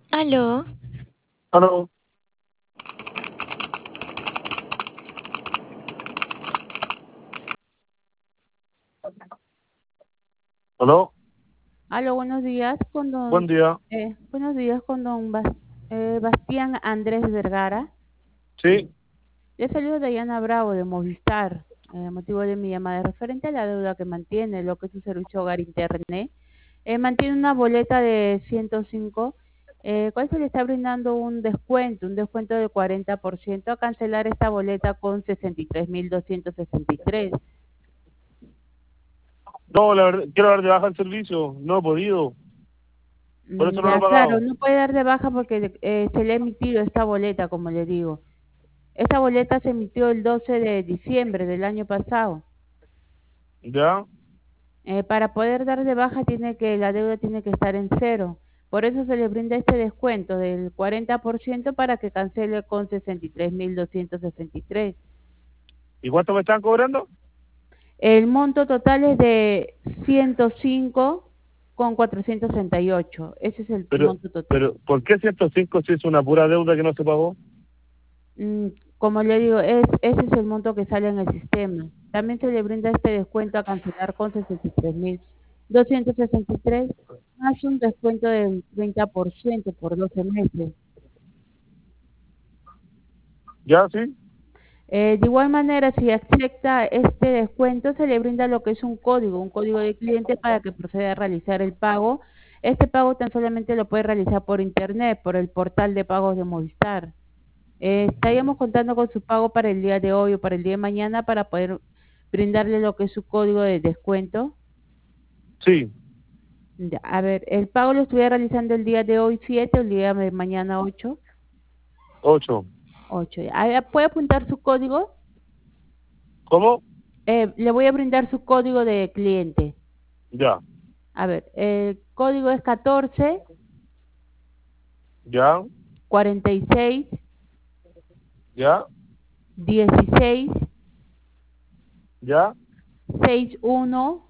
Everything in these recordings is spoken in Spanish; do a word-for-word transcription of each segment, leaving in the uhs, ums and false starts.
Aló, Aló, aló, Aló, buenos días con buen don, día. eh, buenos días con don Bas- eh, Bastián Andrés Vergara. Sí, Le saludo Dayana Bravo de Movistar. El motivo de mi llamada es referente a la deuda que mantiene, lo que es su servicio hogar internet. Eh, mantiene una boleta de ciento cinco, eh, cual se le está brindando un descuento, un descuento de cuarenta por ciento a cancelar esta boleta con sesenta y tres mil doscientos sesenta y tres. no, la verdad, quiero dar de baja el servicio, no he podido, por Mm, eso no lo he Ya, claro, pagado. no puede dar de baja porque eh, se le ha emitido esta boleta, como le digo. Esta boleta se emitió el doce de diciembre del año pasado. ¿Ya? Eh, para poder dar de baja tiene que la deuda tiene que estar en cero. Por eso se le brinda este descuento del cuarenta por ciento para que cancele con sesenta y tres mil doscientos sesenta y tres. ¿Y cuánto me están cobrando? El monto total es de ciento cinco con cuatrocientos sesenta y ocho. Ese es el Pero, monto total. pero, ¿por qué ciento cinco si es una pura deuda que no se pagó? Mm, Como le digo, es, ese es el monto que sale en el sistema. También se le brinda este descuento a cancelar con sesenta y tres mil doscientos sesenta y tres, más un descuento del treinta por ciento por doce meses. ¿Ya, sí? Eh, de igual manera, si acepta este descuento, se le brinda lo que es un código, un código de cliente para que proceda a realizar el pago. Este pago tan solamente lo puede realizar por internet, por el portal de pagos de Movistar. Eh, estaríamos contando con su pago para el día de hoy o para el día de mañana para poder brindarle lo que es su código de descuento. Sí, Ya, a ver, el pago lo estuviera realizando el día de hoy siete, el día de mañana ocho. ocho. ocho. A ver, ¿puede apuntar su código? ¿Cómo? Eh, le voy a brindar su código de cliente. Ya, A ver, el código es catorce ya, cuarenta y seis ya, dieciséis ya, sesenta y uno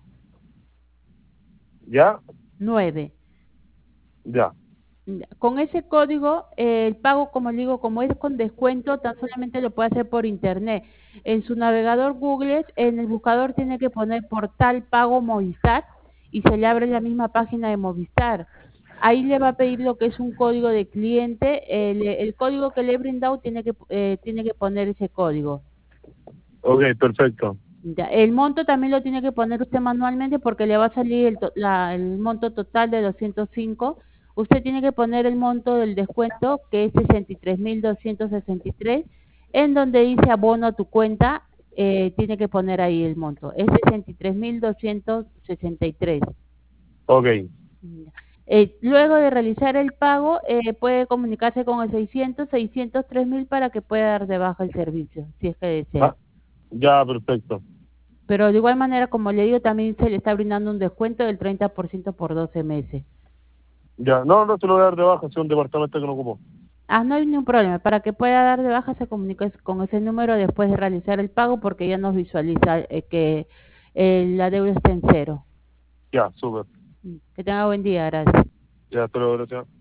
ya, nueve. ya. Con ese código, eh, el pago, como le digo, como es con descuento, tan solamente lo puede hacer por internet. En su navegador Google, en el buscador tiene que poner portal pago Movistar y se le abre la misma página de Movistar. Ahí le va a pedir lo que es un código de cliente. El, el código que le he brindado tiene que, eh, tiene que poner ese código. Ok, perfecto. Ya, el monto también lo tiene que poner usted manualmente porque le va a salir el, to- la- el monto total de doscientos cinco. Usted tiene que poner el monto del descuento, que es sesenta y tres mil doscientos sesenta y tres, en donde dice abono a tu cuenta, eh, tiene que poner ahí el monto. Es sesenta y tres mil doscientos sesenta y tres. Ok, Ya. Eh, luego de realizar el pago, eh, puede comunicarse con el seiscientos, seiscientos tres mil para que pueda dar de baja el servicio, si es que desea. ah, ya, perfecto. Pero de igual manera, como le digo, también se le está brindando un descuento del treinta por ciento por doce meses. Ya, no, no se lo voy a dar de baja, es un departamento que no ocupo. Ah, no hay ningún problema. Para que pueda dar de baja, se comunica es- con ese número después de realizar el pago porque ya nos visualiza eh, que eh, la deuda está en cero. Ya, súper. Mm, Que tenga buen día, gracias. Ya, te lo gracias.